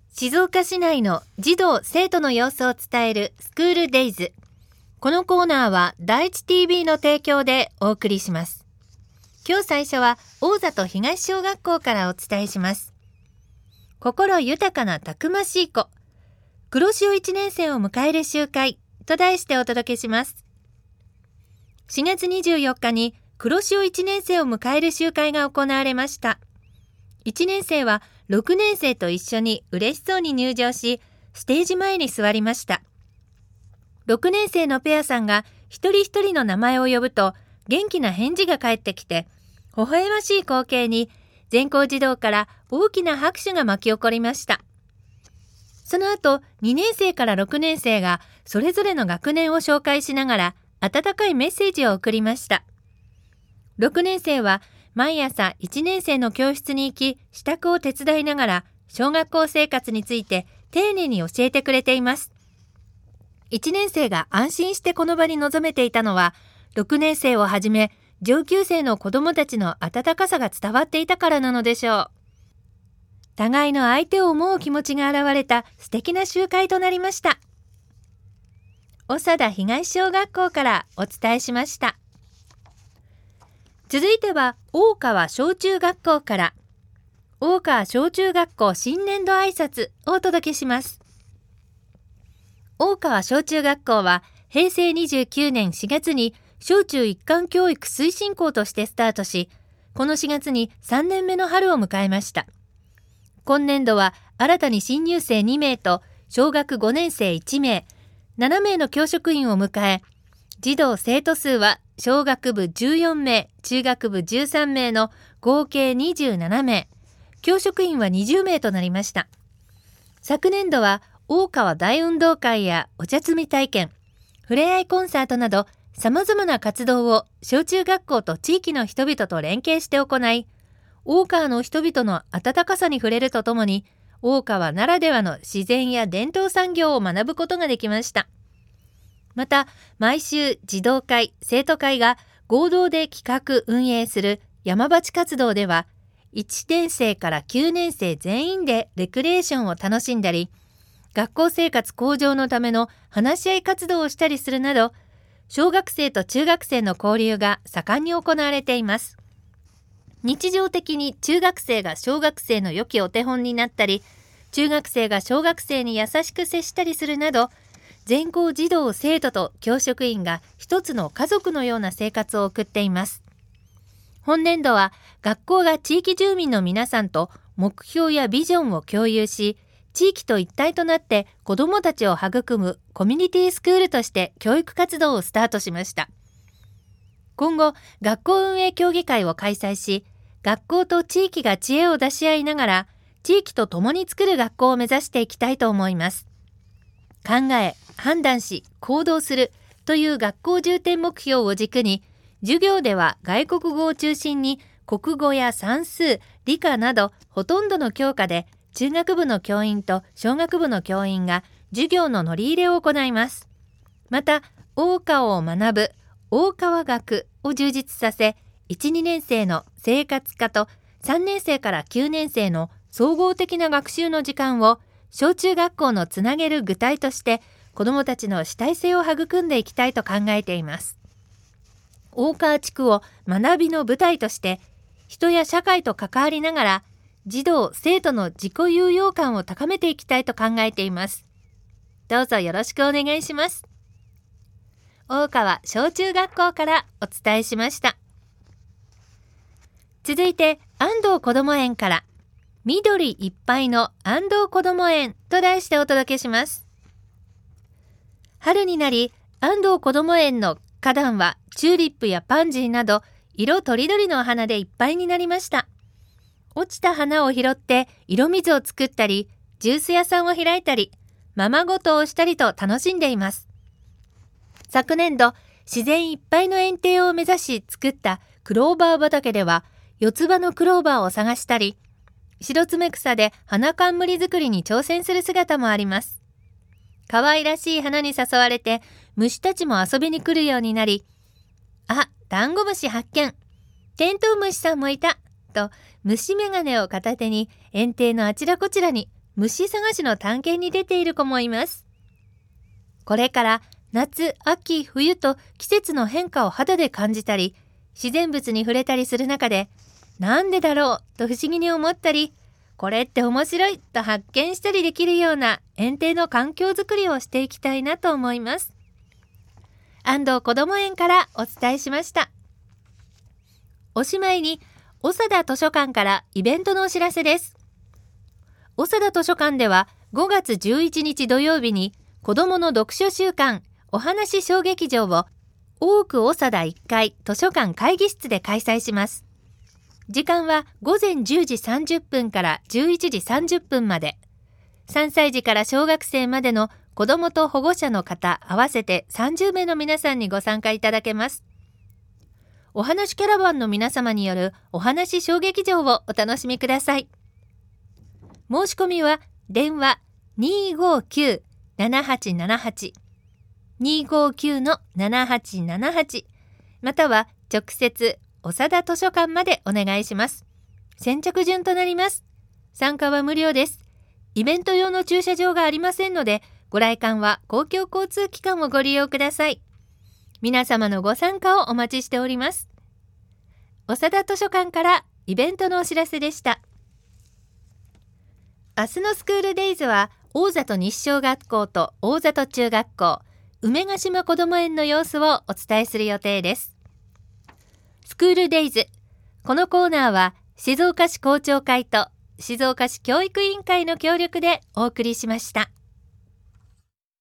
静岡市内の児童生徒の様子を伝えるスクールデイズ。このコーナーは第一 TV の提供でお送りします。今日最初は大里東小学校からお伝えします。心豊かなたくましい子、黒潮1年生を迎える集会と題してお届けします。4月24日に黒潮1年生を迎える集会が行われました。1年生は6年生と一緒に嬉しそうに入場し、ステージ前に座りました。6年生のペアさんが一人一人の名前を呼ぶと、元気な返事が返ってきて、微笑ましい光景に全校児童から大きな拍手が巻き起こりました。その後、2年生から6年生がそれぞれの学年を紹介しながら温かいメッセージを送りました。6年生は毎朝1年生の教室に行き、支度を手伝いながら小学校生活について丁寧に教えてくれています。1年生が安心してこの場に臨めていたのは、6年生をはじめ上級生の子どもたちの温かさが伝わっていたからなのでしょう。互いの相手を思う気持ちが現れた素敵な集会となりました。長田東小学校からお伝えしました。続いては大川小中学校から、大川小中学校新年度挨拶をお届けします。大川小中学校は平成29年4月に小中一貫教育推進校としてスタートし、この4月に3年目の春を迎えました。今年度は新たに新入生2名と小学5年生1名、7名の教職員を迎え、児童生徒数は小学部14名、中学部13名の合計27名、教職員は20名となりました。昨年度は大川大運動会やお茶摘み体験、ふれあいコンサートなど様々な活動を小中学校と地域の人々と連携して行い、大川の人々の温かさに触れるとともに、大川ならではの自然や伝統産業を学ぶことができました。また、毎週児童会、生徒会が合同で企画運営する山鉢活動では、1年生から9年生全員でレクリエーションを楽しんだり、学校生活向上のための話し合い活動をしたりするなど、小学生と中学生の交流が盛んに行われています。日常的に中学生が小学生の良きお手本になったり、中学生が小学生に優しく接したりするなど、全校児童生徒と教職員が一つの家族のような生活を送っています。本年度は学校が地域住民の皆さんと目標やビジョンを共有し、地域と一体となって子どもたちを育むコミュニティスクールとして教育活動をスタートしました。今後、学校運営協議会を開催し、学校と地域が知恵を出し合いながら、地域と共に作る学校を目指していきたいと思います。考え、判断し、行動するという学校重点目標を軸に、授業では外国語を中心に国語や算数、理科などほとんどの教科で中学部の教員と小学部の教員が授業の乗り入れを行います。また、大川を学ぶ大川学を充実させ、1、2年生の生活科と3年生から9年生の総合的な学習の時間を小中学校のつなげる具体として子どもたちの主体性を育んでいきたいと考えています。大川地区を学びの舞台として人や社会と関わりながら児童生徒の自己有用感を高めていきたいと考えています。どうぞよろしくお願いします。大川小中学校からお伝えしました。続いて安藤こども園から緑いっぱいの安藤こども園と題してお届けします。春になり安藤こども園の花壇はチューリップやパンジーなど色とりどりの花でいっぱいになりました。落ちた花を拾って色水を作ったり、ジュース屋さんを開いたり、ままごとをしたりと楽しんでいます。昨年度、自然いっぱいの園庭を目指し作ったクローバー畑では、四つ葉のクローバーを探したり、白爪草で花冠作りに挑戦する姿もあります。可愛らしい花に誘われて、虫たちも遊びに来るようになり、あ、ダンゴムシ発見、テントウムシさんもいた、と虫眼鏡を片手に園庭のあちらこちらに虫探しの探検に出ている子もいます。これから夏、秋、冬と季節の変化を肌で感じたり、自然物に触れたりする中で、なんでだろうと不思議に思ったり、これって面白いと発見したりできるような園庭の環境づくりをしていきたいなと思います。安藤こども園からお伝えしました。おしまいに、長田図書館からイベントのお知らせです。長田図書館では5月11日土曜日に子どもの読書週間お話小劇場を大奥長田1階図書館会議室で開催します。時間は午前10時30分から11時30分まで。3歳児から小学生までの子どもと保護者の方合わせて30名の皆さんにご参加いただけます。お話キャラバンの皆様によるお話小劇場をお楽しみください。申し込みは電話 259-7878 259-7878 または直接長田図書館までお願いします。先着順となります。参加は無料です。イベント用の駐車場がありませんので、ご来館は公共交通機関をご利用ください。皆様のご参加をお待ちしております。長田図書館からイベントのお知らせでした。明日のスクールデイズは大里西小学校と大里中学校、梅ヶ島こども園の様子をお伝えする予定です。スクールデイズ。このコーナーは静岡市校長会と静岡市教育委員会の協力でお送りしました。